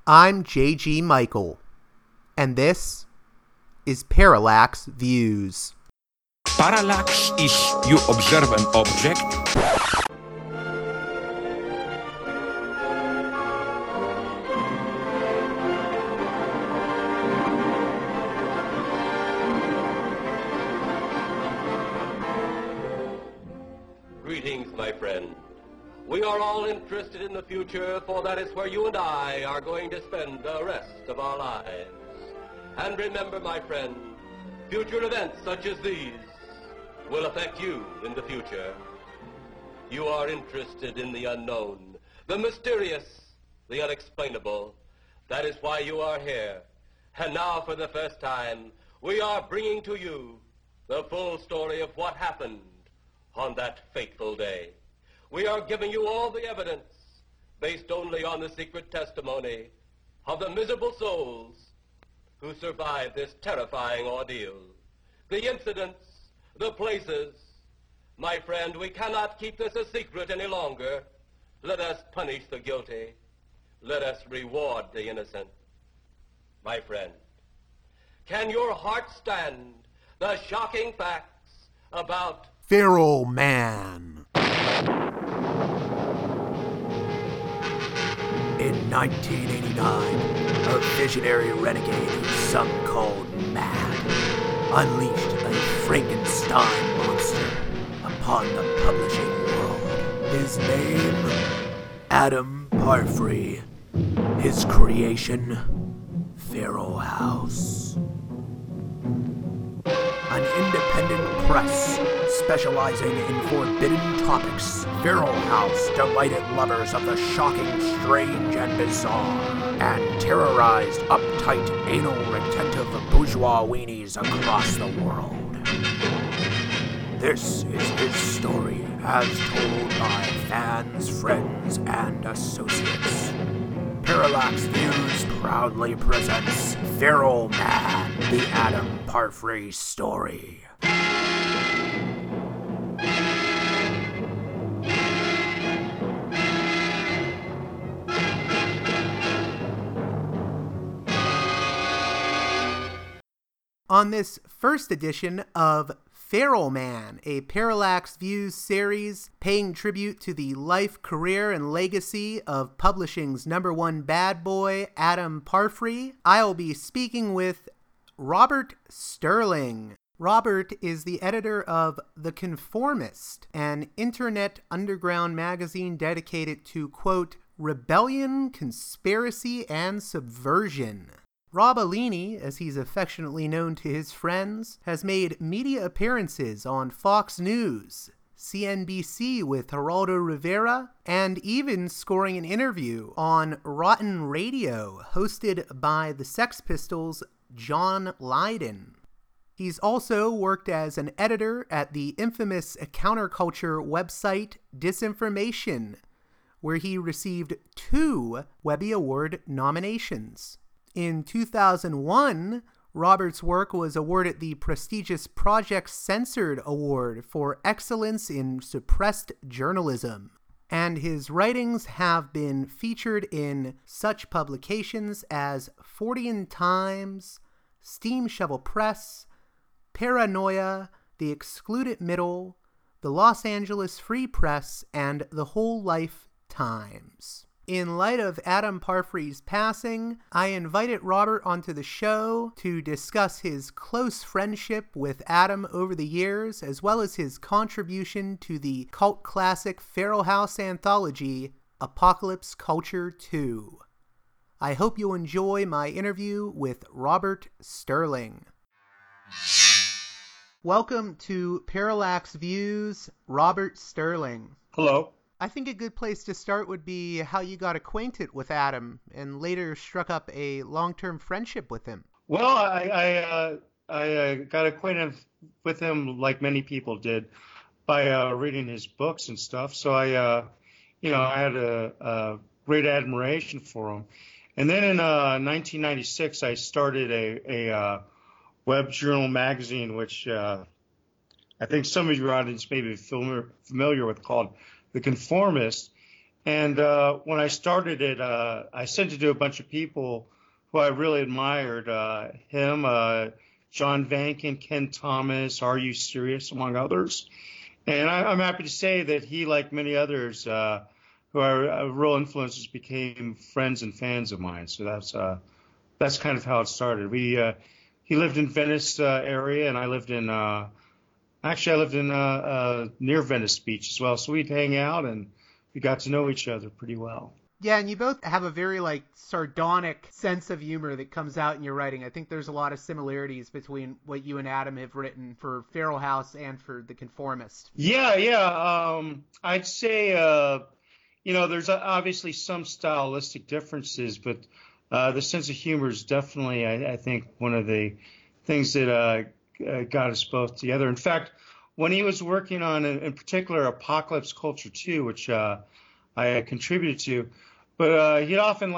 I'm J.G. Michael, and this is Parallax Views. Parallax is you observe an object. Greetings, my friend. We are all interested in the future, for that is where you and I are going to spend the rest of our lives. And remember, my friend, future events such as these will affect you in the future. You are interested in the unknown, the mysterious, the unexplainable. That is why you are here. And now, for the first time, we are bringing to you the full story of what happened on that fateful day. We are giving you all the evidence based only on the secret testimony of the miserable souls who survived this terrifying ordeal. The incidents, the places. My friend, we cannot keep this a secret any longer. Let us punish the guilty. Let us reward the innocent. My friend, can your heart stand the shocking facts about Feral Man. In 1989, a visionary renegade who some called mad unleashed a Frankenstein monster upon the publishing world. His name, Adam Parfrey. His creation, Feral House. An independent press specializing in forbidden topics, Feral House delighted lovers of the shocking, strange, and bizarre, and terrorized uptight, anal retentive bourgeois weenies across the world. This is his story as told by fans, friends, and associates. Parallax Views proudly presents Feral Man, the Adam Parfrey story. On this first edition of Feral Man, a Parallax Views series paying tribute to the life, career, and legacy of publishing's #1 bad boy, Adam Parfrey, I'll be speaking with Robert Sterling. Robert is the editor of The Conformist, an internet underground magazine dedicated to, quote, rebellion, conspiracy, and subversion. Rob Alini, as he's affectionately known to his friends, has made media appearances on Fox News, CNBC with Geraldo Rivera, and even scoring an interview on Rotten Radio, hosted by the Sex Pistols' John Lydon. He's also worked as an editor at the infamous counterculture website Disinformation, where he received 2 Webby Award nominations. In 2001, Robert's work was awarded the prestigious Project Censored Award for Excellence in Suppressed Journalism, and his writings have been featured in such publications as Fortean Times, Steam Shovel Press, Paranoia, The Excluded Middle, the Los Angeles Free Press, and the Whole Life Times. In light of Adam Parfrey's passing, I invited Robert onto the show to discuss his close friendship with Adam over the years, as well as his contribution to the cult classic Feral House anthology, Apocalypse Culture 2. I hope you'll enjoy my interview with Robert Sterling. Welcome to Parallax Views, Robert Sterling. Hello. I think a good place to start would be how you got acquainted with Adam and later struck up a long-term friendship with him. Well, I got acquainted with him like many people did by reading his books and stuff. So I had a great admiration for him. And then in 1996, I started a web journal magazine, which I think some of your audience may be familiar with, called The Conformist. And when I started it, I sent it to a bunch of people who I really admired. Him, John Vankin, Ken Thomas, Are You Serious, among others. And I'm happy to say that he, like many others who are real influences, became friends and fans of mine. So that's kind of how it started. He lived in Venice area, and I lived in near Venice Beach as well. So we'd hang out, and we got to know each other pretty well. Yeah, and you both have a very sardonic sense of humor that comes out in your writing. I think there's a lot of similarities between what you and Adam have written for Feral House and for The Conformist. Yeah. I'd say there's obviously some stylistic differences, but the sense of humor is definitely, I think, one of the things that got us both together. In fact, when he was working on, in particular, Apocalypse Culture 2, which I contributed to, but he'd often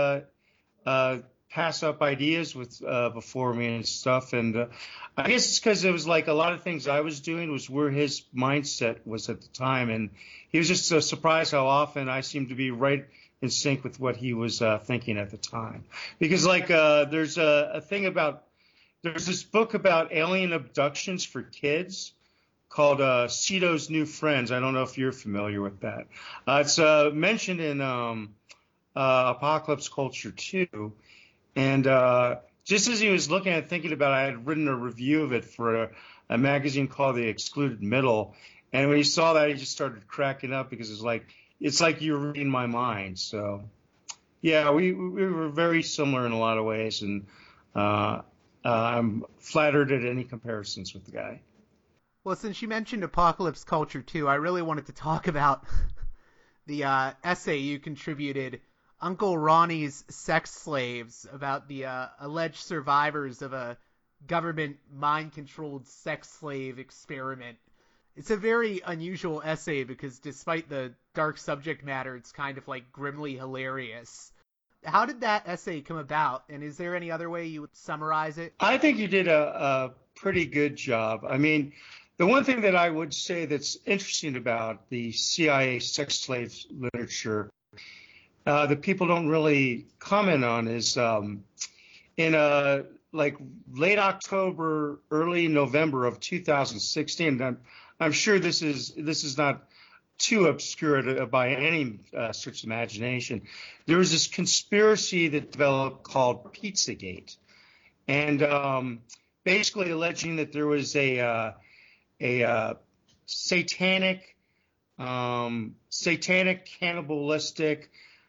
pass up ideas before me and stuff. And I guess it's because it was a lot of things I was doing was where his mindset was at the time. And he was just so surprised how often I seemed to be right in sync with what he was thinking at the time. Because there's there's this book about alien abductions for kids called Cito's New Friends. I don't know if you're familiar with that. It's mentioned in Apocalypse Culture 2. And just as he was thinking about it, I had written a review of it for a magazine called The Excluded Middle. And when he saw that, he just started cracking up because it's like you're reading my mind. So, yeah, we were very similar in a lot of ways. And I'm flattered at any comparisons with the guy. Well, since you mentioned Apocalypse Culture 2, I really wanted to talk about the essay you contributed, Uncle Ronnie's Sex Slaves, about the alleged survivors of a government mind-controlled sex slave experiment. It's a very unusual essay because despite the dark subject matter, it's kind of grimly hilarious. How did that essay come about, and is there any other way you would summarize it? I think you did a pretty good job. I mean, the one thing that I would say that's interesting about the CIA sex slave literature that people don't really comment on is in late October, early November of 2016. I'm sure this is not too obscure by any stretch of imagination. There was this conspiracy that developed called Pizzagate, and basically alleging that there was a satanic, cannibalistic,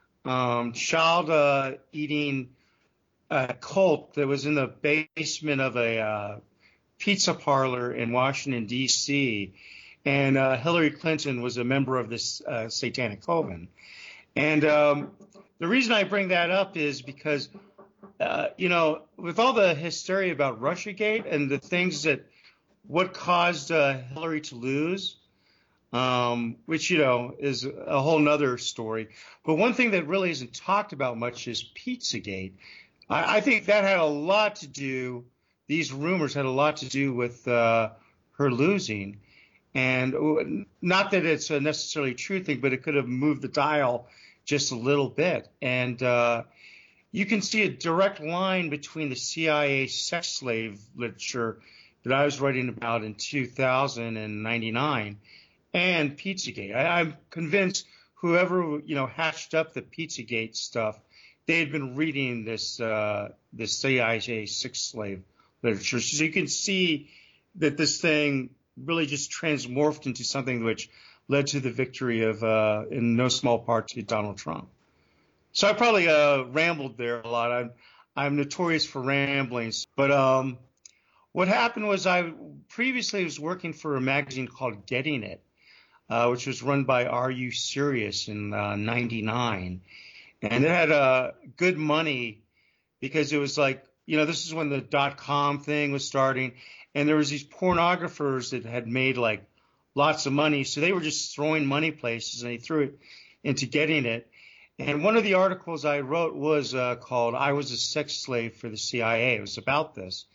child-eating cult that was in the basement of a pizza parlor in Washington, D.C., and Hillary Clinton was a member of this satanic coven. And the reason I bring that up is because, with all the hysteria about Russiagate and the things what caused Hillary to lose, which, is a whole nother story. But one thing that really isn't talked about much is Pizzagate. I think that had a lot to do, these rumors had a lot to do with her losing. And not that it's a necessarily true thing, but it could have moved the dial just a little bit. And you can see a direct line between the CIA sex slave literature that I was writing about in 2099 and Pizzagate. I'm convinced whoever hatched up the Pizzagate stuff, they had been reading this CIA sex slave literature. So you can see that this thing really just transmorphed into something which led to the victory of, in no small part, to Donald Trump. So I probably rambled there a lot. I'm notorious for ramblings. But what happened was I previously was working for a magazine called Getting It, which was run by Are You Serious in '99. And it had good money because it was this is when the .com thing was starting. And there was these pornographers that had made lots of money. So they were just throwing money places, and they threw it into Getting It. And one of the articles I wrote was called I Was a Sex Slave for the CIA. It was about this.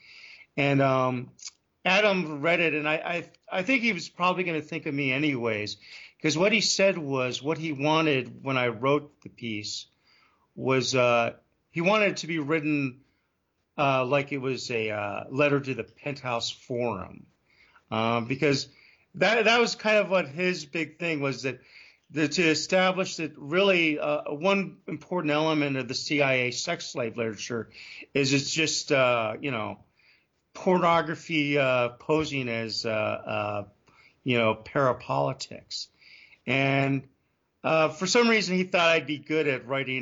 And Adam read it, and I think he was probably going to think of me anyways, because what he said was what he wanted when I wrote the piece was he wanted it to be written like it was a letter to the Penthouse Forum, because that was kind of what his big thing was, that to establish that really one important element of the CIA sex slave literature is it's just pornography posing as parapolitics, and for some reason he thought I'd be good at writing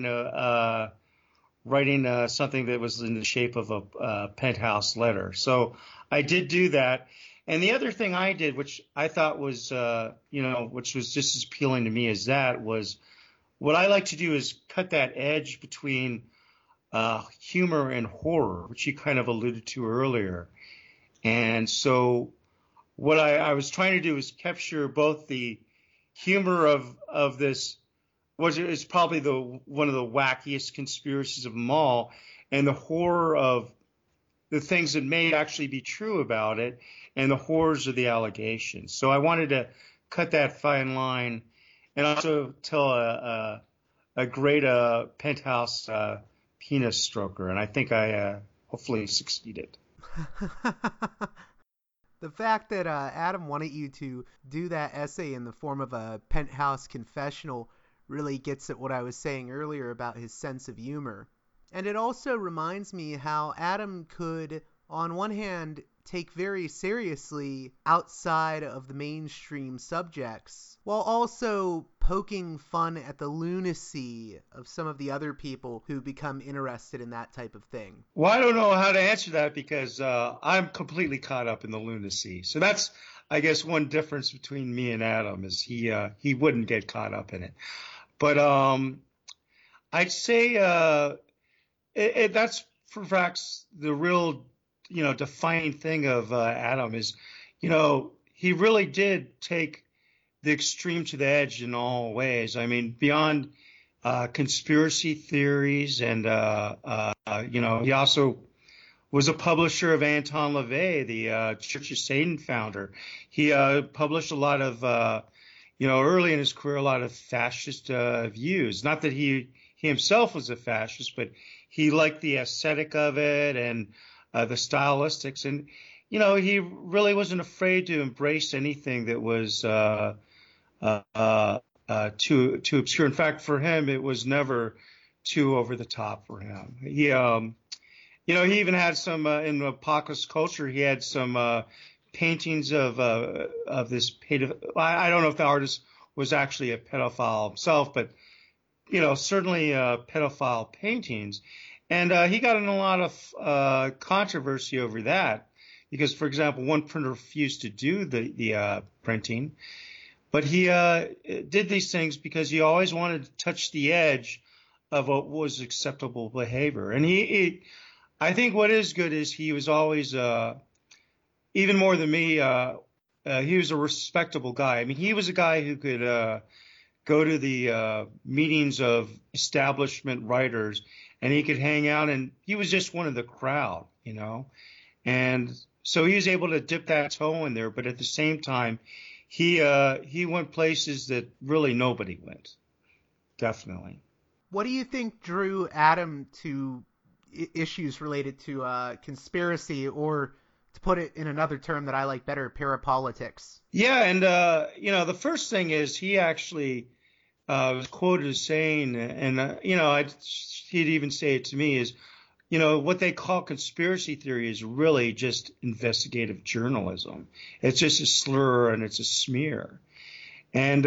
something that was in the shape of a penthouse letter. So I did do that. And the other thing I did, which I thought was, which was just as appealing to me as that, was what I like to do is cut that edge between humor and horror, which you kind of alluded to earlier. And so what I was trying to do is capture both the humor of this, which is probably one of the wackiest conspiracies of them all, and the horror of the things that may actually be true about it, and the horrors of the allegations. So I wanted to cut that fine line and also tell a great penthouse penis stroker, and I think I hopefully succeeded. The fact that Adam wanted you to do that essay in the form of a penthouse confessional really gets at what I was saying earlier about his sense of humor. And it also reminds me how Adam could, on one hand, take very seriously outside of the mainstream subjects, while also poking fun at the lunacy of some of the other people who become interested in that type of thing. Well, I don't know how to answer that because I'm completely caught up in the lunacy. So that's, I guess, one difference between me and Adam is he wouldn't get caught up in it. But I'd say that's perhaps the real, defining thing of Adam is, he really did take the extreme to the edge in all ways. I mean, beyond conspiracy theories, and he also was a publisher of Anton LaVey, the Church of Satan founder. He published a lot of, early in his career, a lot of fascist views. Not that he himself was a fascist, but he liked the aesthetic of it and the stylistics. And, he really wasn't afraid to embrace anything that was too obscure. In fact, for him, it was never too over the top for him. He, he even had some in the apocalypse culture. He had some paintings of this pedophile. I don't know if the artist was actually a pedophile himself, but certainly pedophile paintings. And he got in a lot of controversy over that because, for example, one printer refused to do the printing. But he did these things because he always wanted to touch the edge of what was acceptable behavior. And I think what is good is he was always, even more than me, he was a respectable guy. I mean, he was a guy who could go to the meetings of establishment writers, and he could hang out, and he was just one of the crowd, And so he was able to dip that toe in there, but at the same time, he went places that really nobody went. Definitely. What do you think drew Adam to issues related to conspiracy, or to put it in another term that I like better, parapolitics? Yeah, and the first thing is he actually was quoted as saying, and he'd even say it to me, is what they call conspiracy theory is really just investigative journalism. It's just a slur and it's a smear. And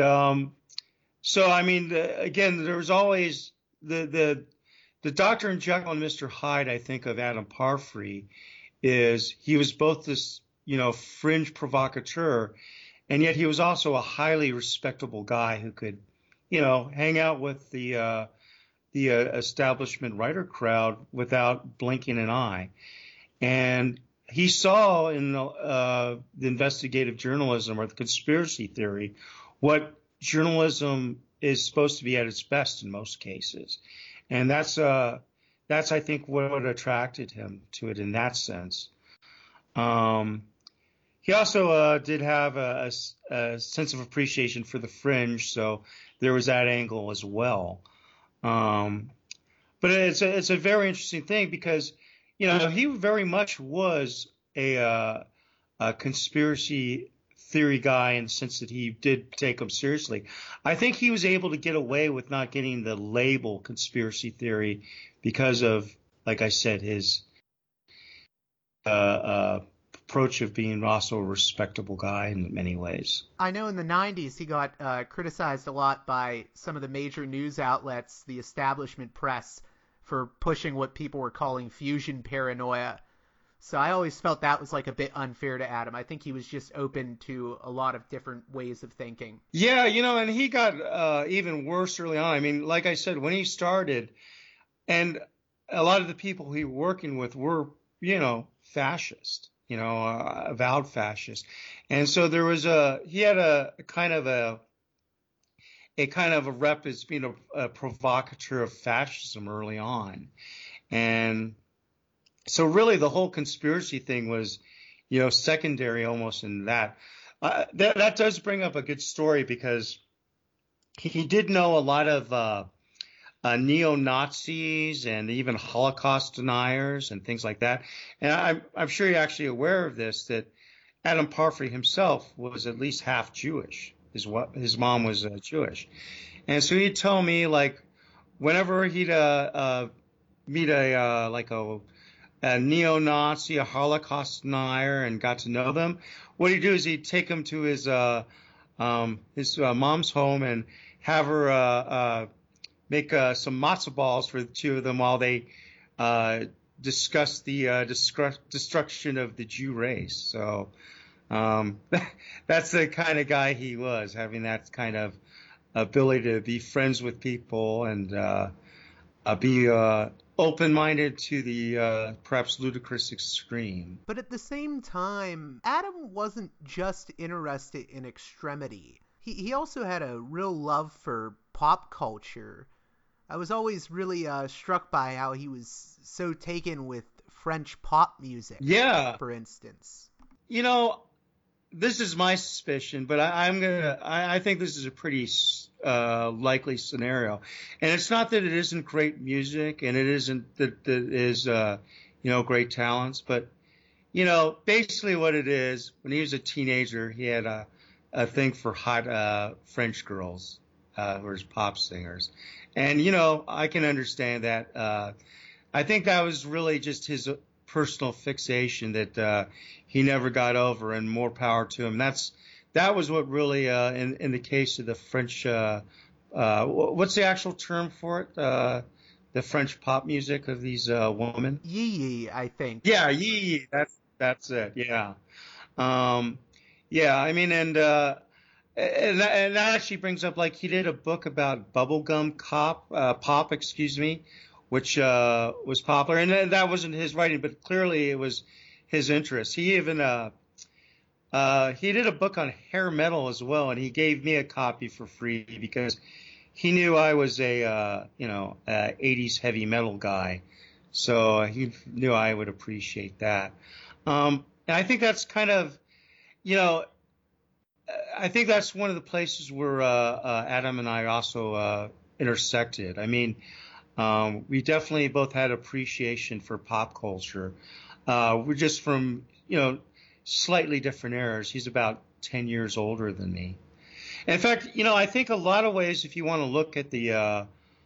so, I mean, again, there was always the Dr. and Jekyll and Mr. Hyde, I think, of Adam Parfrey is he was both this, fringe provocateur, and yet he was also a highly respectable guy who could, hang out with the establishment writer crowd without blinking an eye. And he saw in the investigative journalism or the conspiracy theory what journalism is supposed to be at its best in most cases. And that's I think what attracted him to it in that sense. He also did have a sense of appreciation for the fringe, so there was that angle as well. Um, but it's a very interesting thing because, he very much was a conspiracy theory guy in the sense that he did take them seriously. I think he was able to get away with not getting the label conspiracy theory because of, like I said, his approach of being also a respectable guy in many ways. I know in the 90s he got criticized a lot by some of the major news outlets, the establishment press, for pushing what people were calling fusion paranoia. So I always felt that was like a bit unfair to Adam. I think he was just open to a lot of different ways of thinking. Yeah, and he got even worse early on. I mean, like I said, when he started, and a lot of the people he was working with were, fascist, avowed fascist. And so he had a kind of a rep as being a provocateur of fascism early on. And so really the whole conspiracy thing was, secondary almost in that. That does bring up a good story because he did know a lot of neo-Nazis and even Holocaust deniers and things like that. And I'm sure you're actually aware of this, that Adam Parfrey himself was at least half Jewish. His mom was Jewish. And so he'd tell me, like, whenever he'd meet a neo-Nazi, a Holocaust denier, and got to know them, what he'd do is he'd take them to his mom's home and have her make some matzo balls for the two of them while they discuss the destruction of the Jew race. So that's the kind of guy he was, having that kind of ability to be friends with people and be open-minded to the perhaps ludicrous extreme. But at the same time, Adam wasn't just interested in extremity. He also had a real love for pop culture. I was always really struck by how he was so taken with French pop music. Yeah. For instance. This is my suspicion, but I think this is a pretty likely scenario. And it's not that it isn't great music and it isn't that it is, great talents, but, basically what it is, when he was a teenager, he had a thing for hot French girls, or his pop singers. And, I can understand that. I think that was really just his personal fixation that he never got over, and more power to him. That was what really, in the case of the French, what's the actual term for it? The French pop music of these women? Yee, I think. Yeah, Yee. That's it. Yeah. Yeah. I mean, and that actually brings up, like, he did a book about bubblegum pop, which was popular, and that wasn't his writing, but clearly it was his interest. He even he did a book on hair metal as well, and he gave me a copy for free because he knew I was a 80s heavy metal guy, so he knew I would appreciate that. And I think that's kind of, I think that's one of the places where Adam and I also intersected. I mean, we definitely both had appreciation for pop culture. We're just from, slightly different eras. He's about 10 years older than me. And in fact, I think a lot of ways, if you want to look at the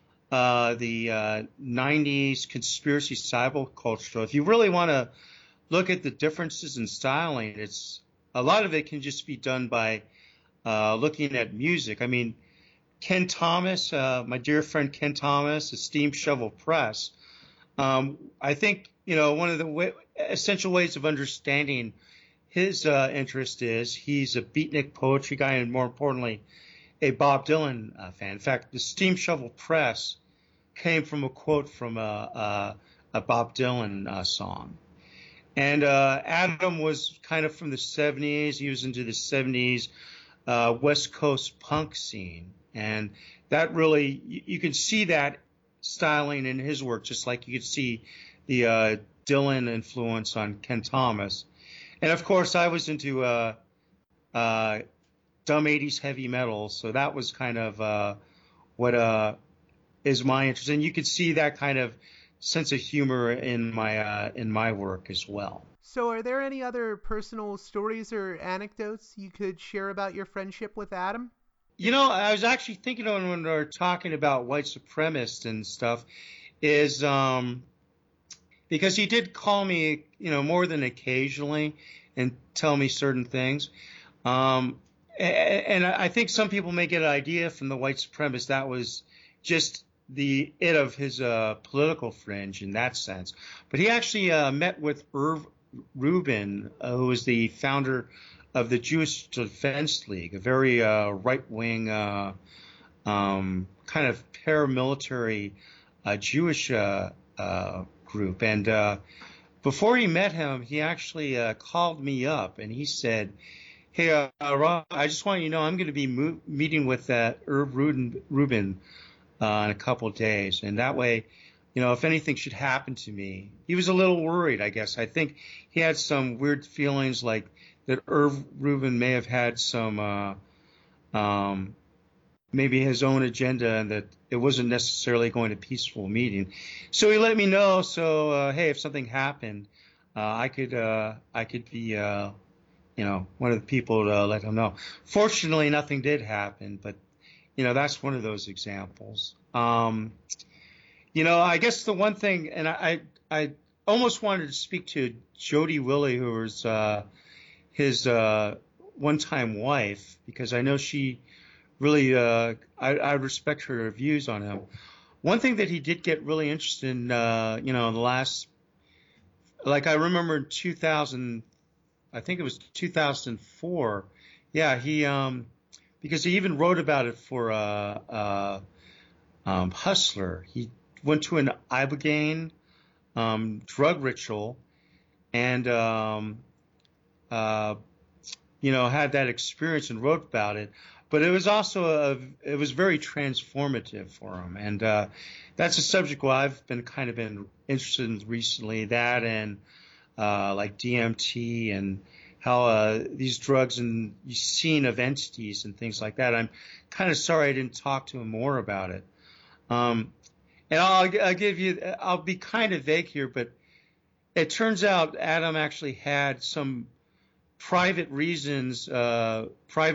90s conspiracy cyber culture, if you really want to look at the differences in styling, a lot of it can just be done by looking at music. I mean, Ken Thomas, my dear friend Ken Thomas, Esteemed Shovel Press, I think, one of the essential ways of understanding his interest is he's a beatnik poetry guy and, more importantly, a Bob Dylan fan. In fact, the Esteemed Shovel Press came from a quote from a Bob Dylan song. And Adam was kind of from the 70s. He was into the 70s West Coast punk scene. And that really, you can see that styling in his work, just like you could see the Dylan influence on Ken Thomas. And of course, I was into dumb 80s heavy metal, so that was kind of what is my interest. And you could see that kind of sense of humor in my work as well. So are there any other personal stories or anecdotes you could share about your friendship with Adam? You know, I was actually thinking on when we were talking about white supremacists and stuff, is because he did call me, you know, more than occasionally and tell me certain things. And I think some people may get an idea from the white supremacist that was just the it of his political fringe in that sense. But he actually met with Irv Rubin, who was the founder of the Jewish Defense League, a very right-wing kind of paramilitary Jewish group. And before he met him, he actually called me up and he said, "Hey, Rob, I just want you to know I'm going to be meeting with Irv Rubin in a couple of days, and that way, you know, if anything should happen to me." He was a little worried, I guess. I think he had some weird feelings like that Irv Rubin may have had some maybe his own agenda and that it wasn't necessarily going to peaceful meeting. So he let me know. So, hey, if something happened, I could be, you know, one of the people to let him know. Fortunately, nothing did happen, but, you know, that's one of those examples. You know, I guess the one thing, and I almost wanted to speak to Jody Willie, who was his one-time wife, because I know she really, I respect her views on him. One thing that he did get really interested in, you know, in the last, like I remember in 2000, I think it was 2004. Yeah, he, because he even wrote about it for Hustler. He went to an Ibogaine drug ritual and, you know, had that experience and wrote about it. But it was also it was very transformative for him, and that's a subject where I've been interested in recently. That and like DMT and how these drugs and scene of entities and things like that. I'm kind of sorry I didn't talk to him more about it. And I'll be kind of vague here, but it turns out Adam actually had some private reasons for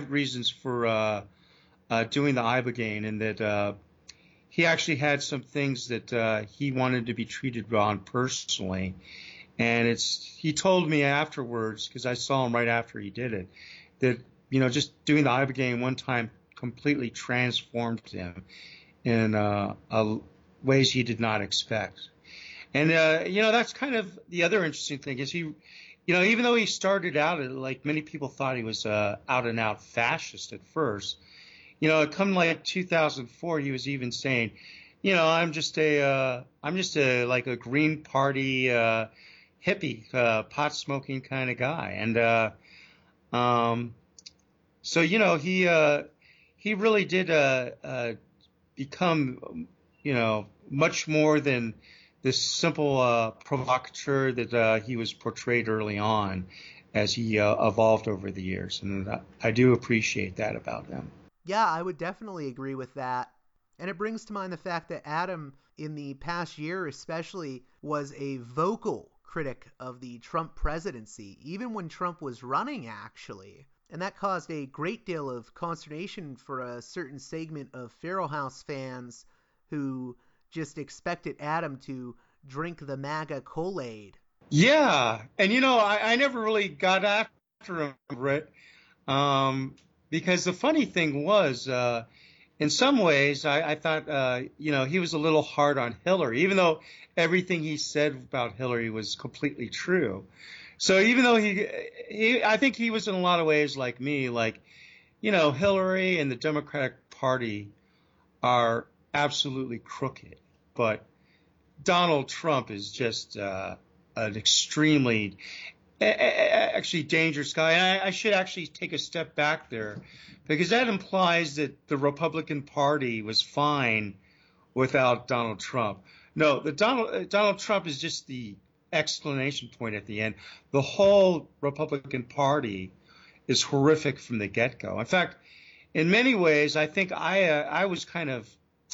doing the Ibogaine, and that he actually had some things that he wanted to be treated on personally. And he told me afterwards, because I saw him right after he did it, that, you know, just doing the Ibogaine one time completely transformed him in ways he did not expect. And, you know, that's kind of the other interesting thing is he, you know, even though he started out, like many people thought he was out and out fascist at first, you know, come like 2004, he was even saying, you know, I'm just a like a Green Party hippie, pot smoking kind of guy. And so, you know, he really did become, you know, much more than this simple provocateur that he was portrayed early on as he evolved over the years. And I do appreciate that about him. Yeah, I would definitely agree with that. And it brings to mind the fact that Adam, in the past year especially, was a vocal critic of the Trump presidency, even when Trump was running, actually. And that caused a great deal of consternation for a certain segment of Feral House fans who just expected Adam to drink the MAGA Kool-Aid. Yeah, and you know, I never really got after him, Britt, because the funny thing was, in some ways, I thought, you know, he was a little hard on Hillary, even though everything he said about Hillary was completely true. So even though I think he was in a lot of ways like me, like, you know, Hillary and the Democratic Party are absolutely crooked, but Donald Trump is just an extremely actually dangerous guy. And I should actually take a step back there, because that implies that the Republican Party was fine without Donald Trump. No, Donald Trump is just the exclamation point at the end. The whole Republican Party is horrific from the get-go. In fact, in many ways, I think I was kind of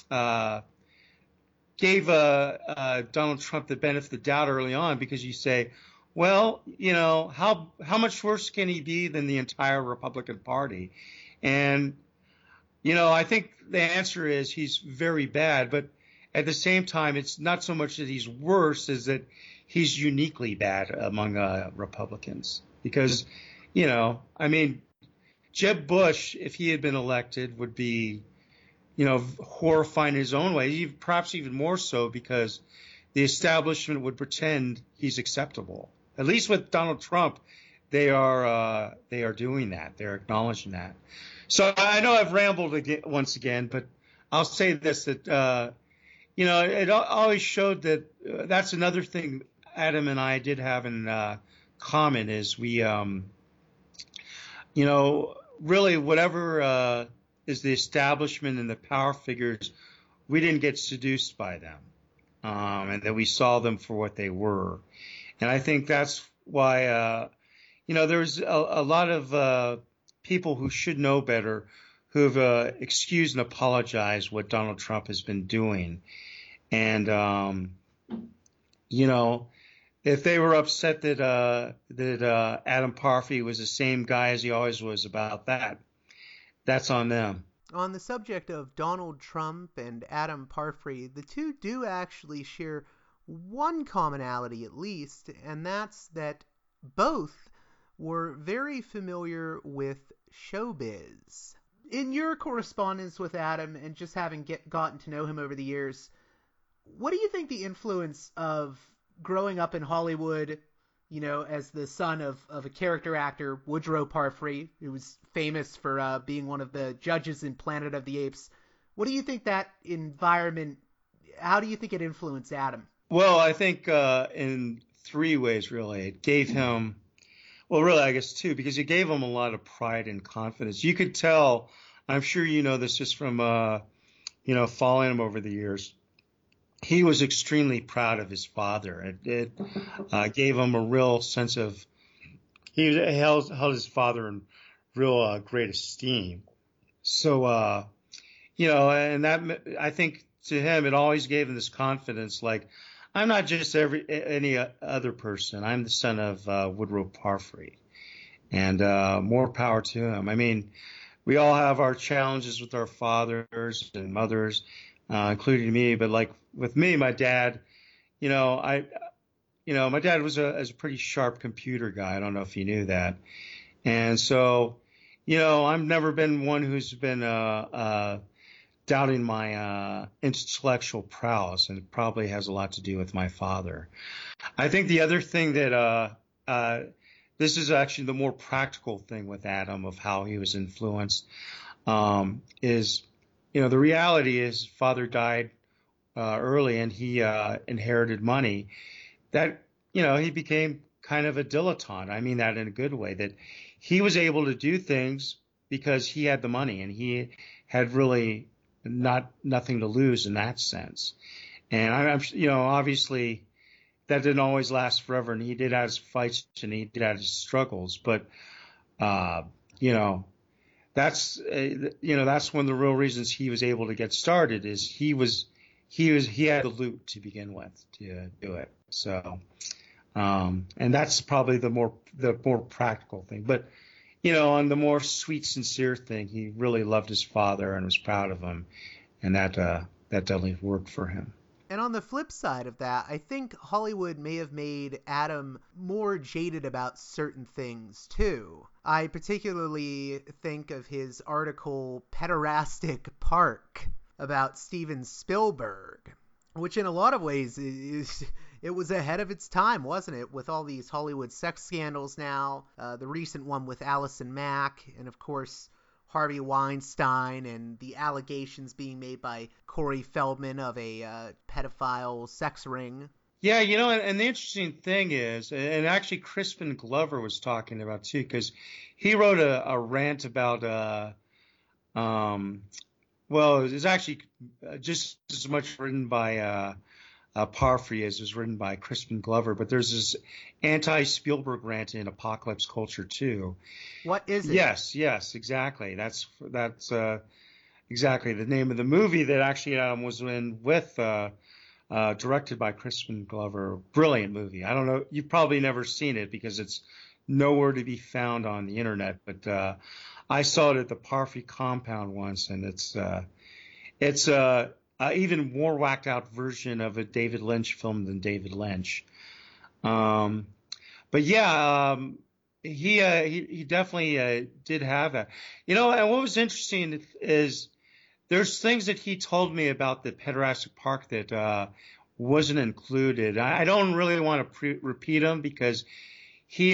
gave Donald Trump the benefit of the doubt early on, because you say, well, how much worse can he be than the entire Republican Party? And I think the answer is he's very bad, but at the same time, it's not so much that he's worse as that he's uniquely bad among Republicans. Because, I mean, Jeb Bush, if he had been elected, would be, horrifying in his own way, perhaps even more so, because the establishment would pretend he's acceptable. At least with Donald Trump, they are doing that. They're acknowledging that. So I know I've rambled once again, but I'll say this, that, it always showed that that's another thing Adam and I did have in common, is we, really whatever is the establishment and the power figures, we didn't get seduced by them, and that we saw them for what they were. And I think that's why, there's a lot of people who should know better who've excused and apologized what Donald Trump has been doing. And, if they were upset that Adam Parfrey was the same guy as he always was about that, that's on them. On the subject of Donald Trump and Adam Parfrey, the two do actually share one commonality at least, and that's that both were very familiar with showbiz. In your correspondence with Adam and just having gotten to know him over the years, what do you think the influence of growing up in Hollywood, as the son of a character actor, Woodrow Parfrey, who was famous for being one of the judges in Planet of the Apes, what do you think that environment, how do you think it influenced Adam? Well, I think in three ways, really. It gave him, well, really, I guess two, because it gave him a lot of pride and confidence. You could tell, I'm sure you know this just from, following him over the years. He was extremely proud of his father. It gave him a real sense of, he held his father in real great esteem. So, and that, I think to him, it always gave him this confidence, like, I'm not just any other person. I'm the son of Woodrow Parfrey, and more power to him. I mean, we all have our challenges with our fathers and mothers, including me. But like with me, my dad, my dad was a pretty sharp computer guy. I don't know if you knew that. And so, I've never been one who's been doubting my intellectual prowess, and it probably has a lot to do with my father. I think the other thing that this is actually the more practical thing with Adam of how he was influenced is, the reality is father died early, and he inherited money. That, he became kind of a dilettante. I mean that in a good way, that he was able to do things because he had the money, and he had really nothing to lose in that sense. And I'm obviously that didn't always last forever, and he did have his fights and he did have his struggles. But that's one of the real reasons he was able to get started is he had the loot to begin with to do it. So, and that's probably the more practical thing. But on the more sweet, sincere thing, he really loved his father and was proud of him, and that definitely worked for him. And on the flip side of that, I think Hollywood may have made Adam more jaded about certain things, too. I particularly think of his article, Pederastic Park, about Steven Spielberg, which in a lot of ways it was ahead of its time, wasn't it? With all these Hollywood sex scandals now, the recent one with Allison Mack, and of course Harvey Weinstein, and the allegations being made by Corey Feldman of a pedophile sex ring. Yeah, and the interesting thing is, and actually Crispin Glover was talking about too, because he wrote a rant about, well, it was actually just as much written by Parfrey is written by Crispin Glover, but there's this anti-Spielberg rant in Apocalypse Culture too. What is it? Yes, exactly. That's exactly the name of the movie that actually was directed by Crispin Glover. Brilliant movie. I don't know. You've probably never seen it because it's nowhere to be found on the internet. But I saw it at the Parfrey compound once, and it's even more whacked out version of a David Lynch film than David Lynch. But yeah, he definitely did have that. And what was interesting is there's things that he told me about the Pederastic Park that wasn't included. I don't really want to repeat them because he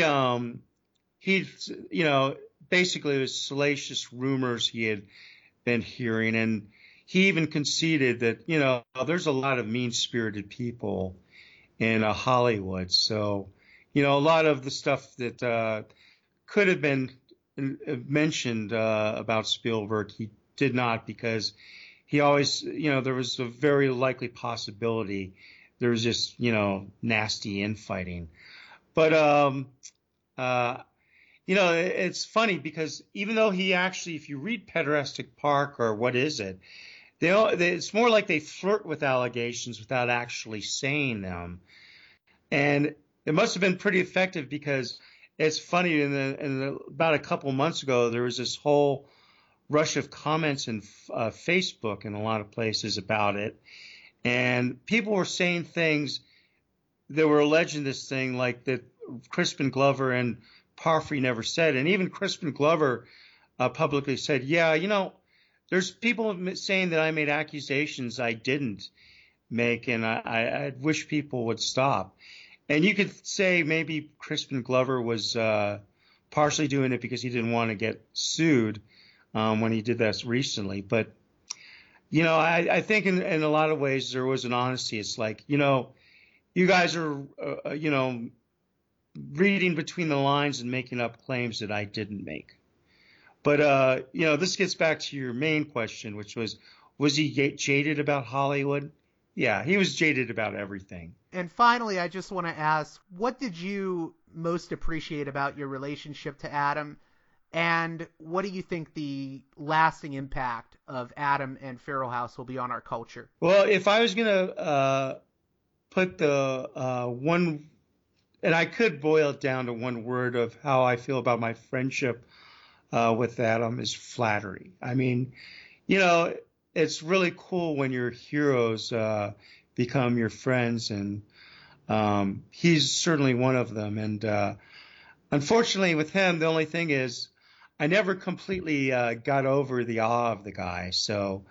basically it was salacious rumors he had been hearing, and he even conceded that there's a lot of mean-spirited people in Hollywood. So a lot of the stuff that could have been mentioned about Spielberg, he did not, because he always, there was a very likely possibility there was just, nasty infighting. But, it's funny because even though he actually, if you read Pederastic Park or what is it, it's more like they flirt with allegations without actually saying them. And it must have been pretty effective because it's funny, about a couple months ago, there was this whole rush of comments in Facebook in a lot of places about it. And people were saying things that were alleging this thing like that Crispin Glover and Parfrey never said. And even Crispin Glover publicly said, there's people saying that I made accusations I didn't make, and I wish people would stop. And you could say maybe Crispin Glover was partially doing it because he didn't want to get sued when he did this recently. But, I think in a lot of ways there was an honesty. It's like, you guys are, reading between the lines and making up claims that I didn't make. But, this gets back to your main question, which was he jaded about Hollywood? Yeah, he was jaded about everything. And finally, I just want to ask, what did you most appreciate about your relationship to Adam? And what do you think the lasting impact of Adam and Feral House will be on our culture? Well, if I was going to put the one, and I could boil it down to one word of how I feel about my friendship with Adam, is flattery. I mean, it's really cool when your heroes become your friends, and he's certainly one of them. And unfortunately with him, the only thing is I never completely got over the awe of the guy. So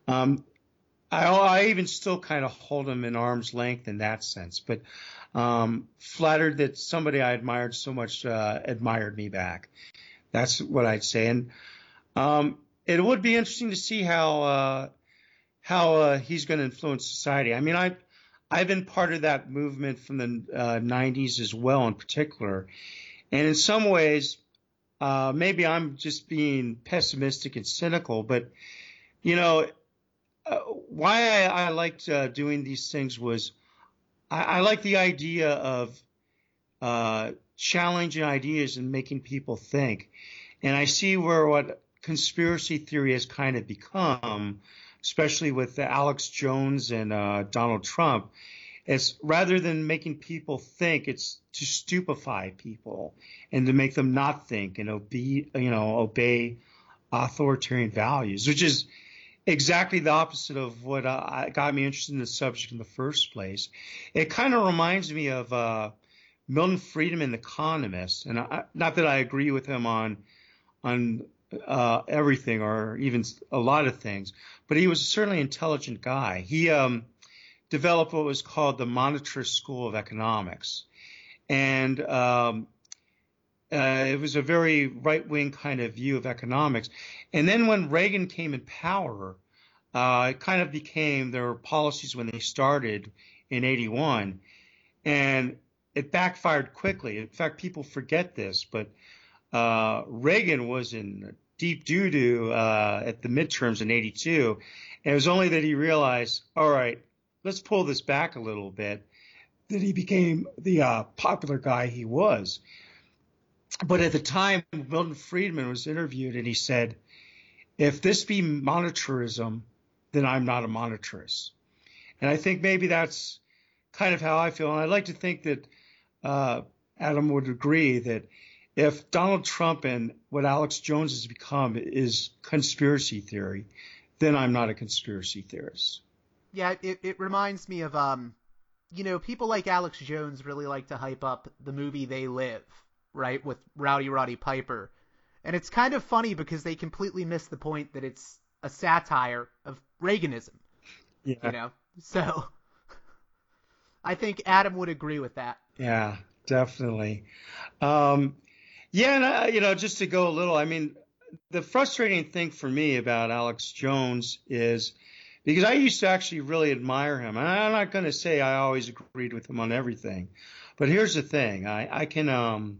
I even still kind of hold him in arm's length in that sense. But flattered that somebody I admired so much admired me back. That's what I'd say. And it would be interesting to see how he's going to influence society. I mean, I've been part of that movement from the 90s as well, in particular. And in some ways, maybe I'm just being pessimistic and cynical, but why I liked doing these things was I like the idea of challenging ideas and making people think. And I see what conspiracy theory has kind of become, especially with Alex Jones and Donald Trump. It's rather than making people think, it's to stupefy people and to make them not think and obey authoritarian values, which is exactly the opposite of what got me interested in the subject in the first place. It kind of reminds me of Milton Friedman, The Economist, and not that I agree with him on everything or even a lot of things, but he was certainly an intelligent guy. He developed what was called the monetarist school of economics, and it was a very right-wing kind of view of economics. And then when Reagan came in power, it kind of became their policies when they started in 81, and it backfired quickly. In fact, people forget this, but Reagan was in deep doo-doo at the midterms in 82, and it was only that he realized, all right, let's pull this back a little bit, that he became the popular guy he was. But at the time, Milton Friedman was interviewed, and he said, if this be monetarism, then I'm not a monetarist. And I think maybe that's kind of how I feel. And I'd like to think that Adam would agree that if Donald Trump and what Alex Jones has become is conspiracy theory, then I'm not a conspiracy theorist. Yeah, it reminds me of, people like Alex Jones really like to hype up the movie They Live, right, with Rowdy Roddy Piper. And it's kind of funny because they completely miss the point that it's a satire of Reaganism. Yeah. So I think Adam would agree with that. Yeah, definitely. And just to go a little, I mean, the frustrating thing for me about Alex Jones is because I used to actually really admire him. And I'm not going to say I always agreed with him on everything, but here's the thing. I can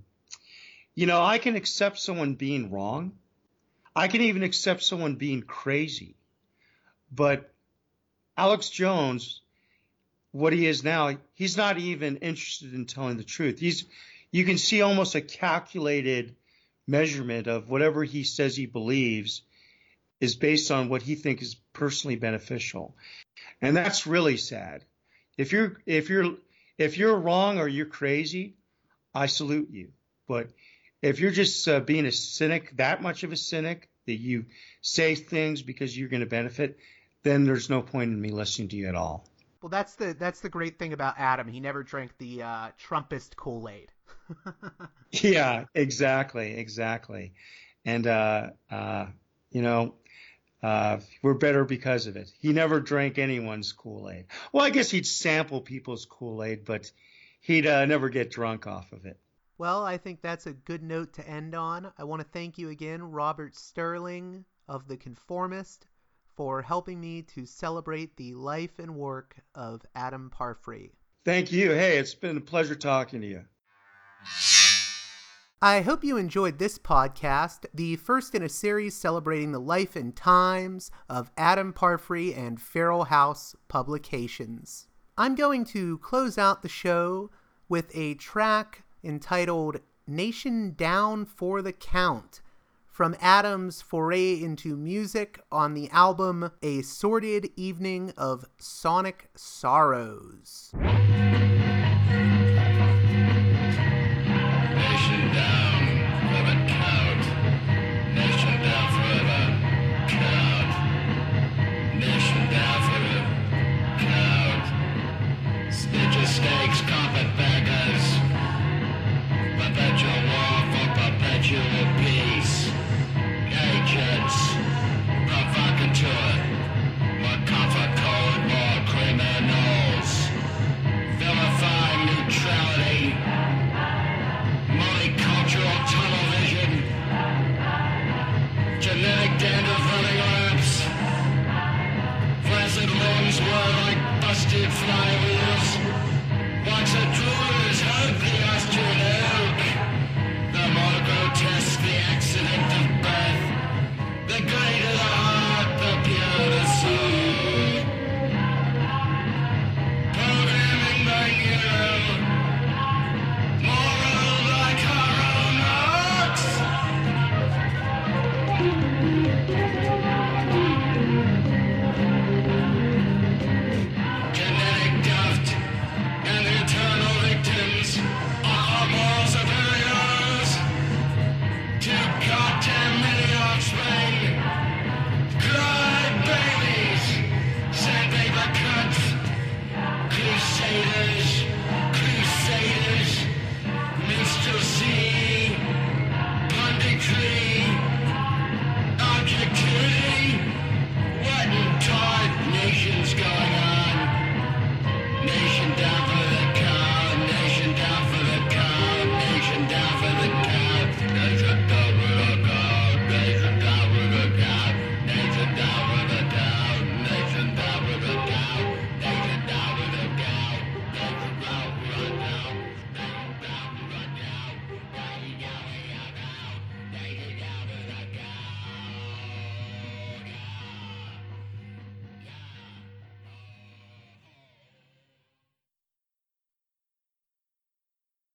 accept someone being wrong. I can even accept someone being crazy. But Alex Jones, what he is now, he's not even interested in telling the truth. You can see almost a calculated measurement of whatever he says he believes is based on what he thinks is personally beneficial. And that's really sad. If you're wrong or you're crazy, I salute you. But if you're just being a cynic, that much of a cynic, that you say things because you're going to benefit, then there's no point in me listening to you at all. Well, that's the great thing about Adam. He never drank the Trumpist Kool-Aid. Yeah, exactly. And, we're better because of it. He never drank anyone's Kool-Aid. Well, I guess he'd sample people's Kool-Aid, but he'd never get drunk off of it. Well, I think that's a good note to end on. I want to thank you again, Robert Sterling of The Conformist, for helping me to celebrate the life and work of Adam Parfrey. Thank you. Hey, it's been a pleasure talking to you. I hope you enjoyed this podcast, the first in a series celebrating the life and times of Adam Parfrey and Feral House Publications. I'm going to close out the show with a track entitled Nation Down for the Count from Adam's foray into music on the album A Sordid Evening of Sonic Sorrows.